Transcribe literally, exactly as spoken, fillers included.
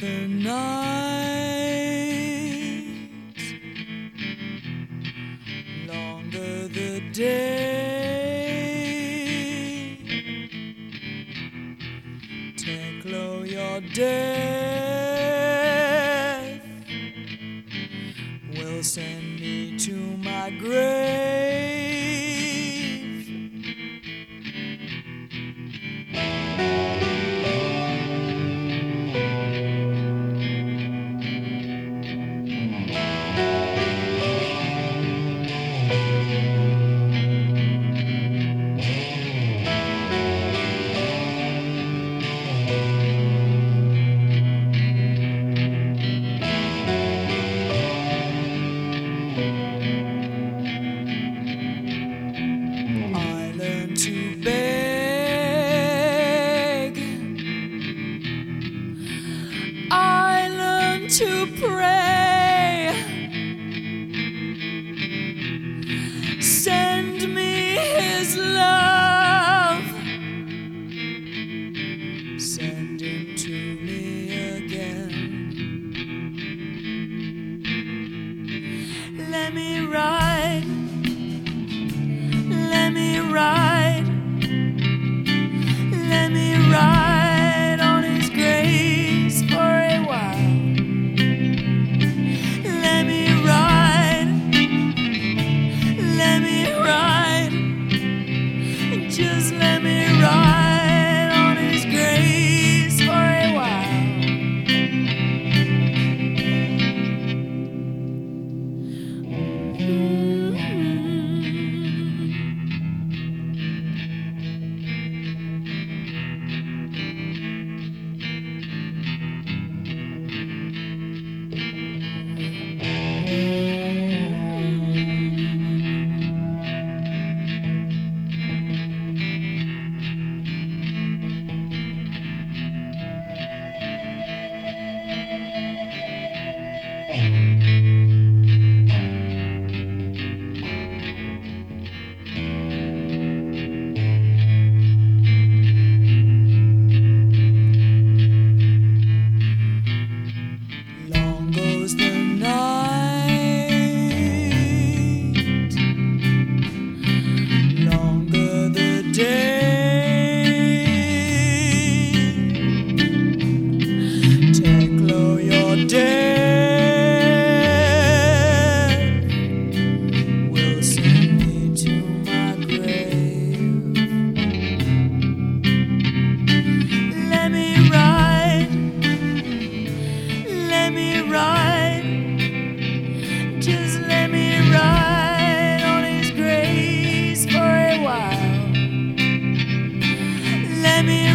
the night, longer the day. Take low your death will send me to my grave. To beg, I learned to pray. Send me his love, send him to me again. Let me ride, let me ride. Let me ride on his grace for a while. Let me ride, let me ride, just let me ride on his grace for a while. Mm-hmm. Goes the night, longer the day. Take low your death will send me to my grave. Let me ride, let me ride, just let me ride on his grace for a while. Let me